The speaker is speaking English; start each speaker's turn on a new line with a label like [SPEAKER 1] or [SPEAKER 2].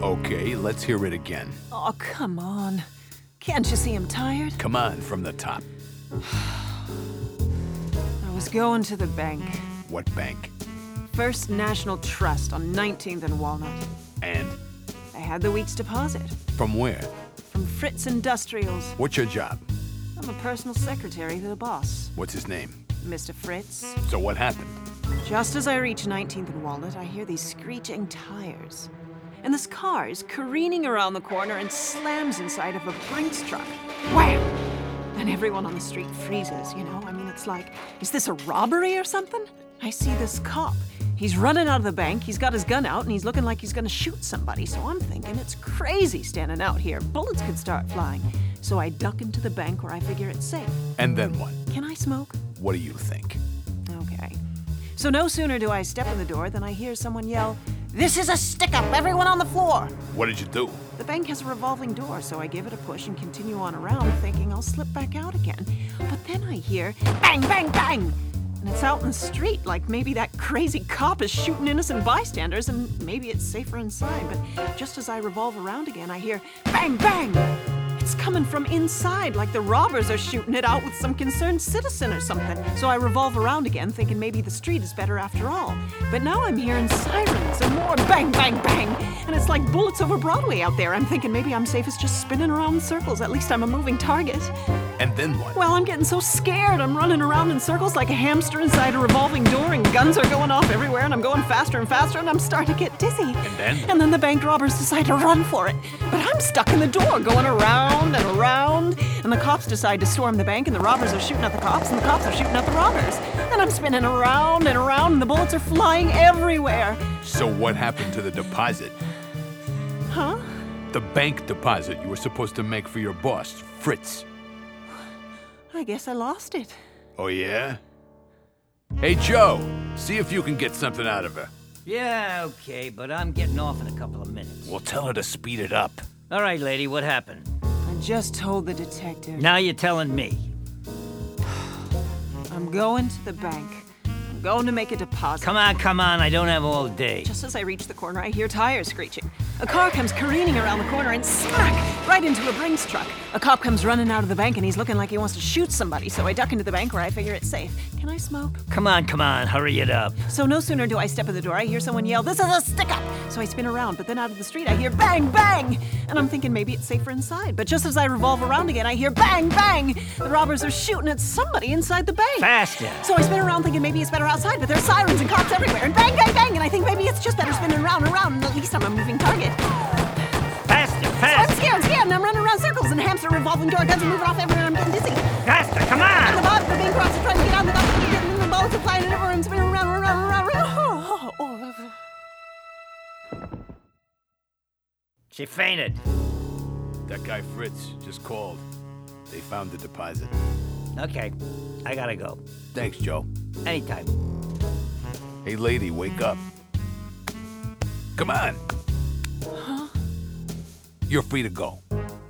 [SPEAKER 1] Okay, let's hear it again.
[SPEAKER 2] Oh, come on. Can't you see I'm tired?
[SPEAKER 1] Come on, from the top.
[SPEAKER 2] I was going to the bank.
[SPEAKER 1] What bank?
[SPEAKER 2] First National Trust on 19th and Walnut.
[SPEAKER 1] And?
[SPEAKER 2] I had the week's deposit.
[SPEAKER 1] From where?
[SPEAKER 2] From Fritz Industrials.
[SPEAKER 1] What's your job?
[SPEAKER 2] I'm a personal secretary to the boss,
[SPEAKER 1] What's his name?
[SPEAKER 2] Mr. Fritz.
[SPEAKER 1] So what happened?
[SPEAKER 2] Just as I reach 19th and Walnut, I hear these screeching tires. And this car is careening around the corner and slams inside of a Brinks truck. Wham! And everyone on the street freezes, you know? I mean, it's like, is this a robbery or something? I see this cop. He's running out of the bank, he's got his gun out, and he's looking like he's gonna shoot somebody. So I'm thinking it's crazy standing out here. Bullets could start flying. So I duck into the bank where I figure it's safe.
[SPEAKER 1] And then what?
[SPEAKER 2] Can I smoke?
[SPEAKER 1] What do you think?
[SPEAKER 2] Okay. So no sooner do I step in the door than I hear someone yell, "This is a stick-up! Everyone on the floor!"
[SPEAKER 1] What did you do?
[SPEAKER 2] The bank has a revolving door, so I give it a push and continue on around, thinking I'll slip back out again. But then I hear bang, bang, bang! And it's out in the street, like maybe that crazy cop is shooting innocent bystanders, and maybe it's safer inside. But just as I revolve around again, I hear bang, bang! It's coming from inside, like the robbers are shooting it out with some concerned citizen or something. So I revolve around again, thinking maybe the street is better after all. But now I'm hearing sirens and more bang, bang, bang. And it's like bullets over Broadway out there. I'm thinking maybe I'm safest just spinning around in circles. At least I'm a moving target.
[SPEAKER 1] And then what?
[SPEAKER 2] Well, I'm getting so scared. I'm running around in circles like a hamster inside a revolving door, and guns are going off everywhere, and I'm going faster and faster, and I'm starting to get dizzy.
[SPEAKER 1] And then?
[SPEAKER 2] And then the bank robbers decide to run for it. But I'm stuck in the door, going around and around, and the cops decide to storm the bank, and the robbers are shooting at the cops, and the cops are shooting at the robbers. And I'm spinning around and around, and the bullets are flying everywhere.
[SPEAKER 1] So what happened to the deposit?
[SPEAKER 2] Huh?
[SPEAKER 1] The bank deposit you were supposed to make for your boss, Fritz.
[SPEAKER 2] I guess I lost it.
[SPEAKER 1] Oh, yeah? Hey, Joe, see if you can get something out of her.
[SPEAKER 3] Yeah, okay, but I'm getting off in a couple of minutes.
[SPEAKER 1] Well, tell her to speed it up.
[SPEAKER 3] All right, lady, what happened?
[SPEAKER 2] I just told the detective.
[SPEAKER 3] Now you're telling me.
[SPEAKER 2] I'm going to the bank. I'm going to make a deposit.
[SPEAKER 3] Come on, I don't have all day.
[SPEAKER 2] Just as I reach the corner, I hear tires screeching. A car comes careening around the corner and smack! Right into a Brinks truck. A cop comes running out of the bank and he's looking like he wants to shoot somebody, so I duck into the bank where I figure it's safe. Can I smoke?
[SPEAKER 3] Come on, hurry it up.
[SPEAKER 2] So no sooner do I step in the door, I hear someone yell, "This is a stick-up!" So I spin around, but then out of the street I hear bang, bang! And I'm thinking maybe it's safer inside. But just as I revolve around again, I hear bang, bang! The robbers are shooting at somebody inside the bank.
[SPEAKER 3] Faster.
[SPEAKER 2] So I spin around thinking maybe it's better outside, but there's sirens and cops everywhere, and bang, bang, bang! And I think maybe it's just better spinning around and around, and at least I'm a moving target.
[SPEAKER 3] Faster.
[SPEAKER 2] I'm scared, and I'm running around circles, and the hamster revolving door guns are moving off everywhere, and I'm getting dizzy.
[SPEAKER 3] Faster, come
[SPEAKER 2] And the
[SPEAKER 3] on!
[SPEAKER 2] bank robbers are trying to get out of the dock, and the bullets are flying everywhere, and spinning around.
[SPEAKER 3] She fainted.
[SPEAKER 1] That guy Fritz just called. They found the deposit.
[SPEAKER 3] Okay, I gotta go.
[SPEAKER 1] Thanks, Joe.
[SPEAKER 3] Anytime.
[SPEAKER 1] Hey, lady, wake up. Come on.
[SPEAKER 2] Huh?
[SPEAKER 1] You're free to go.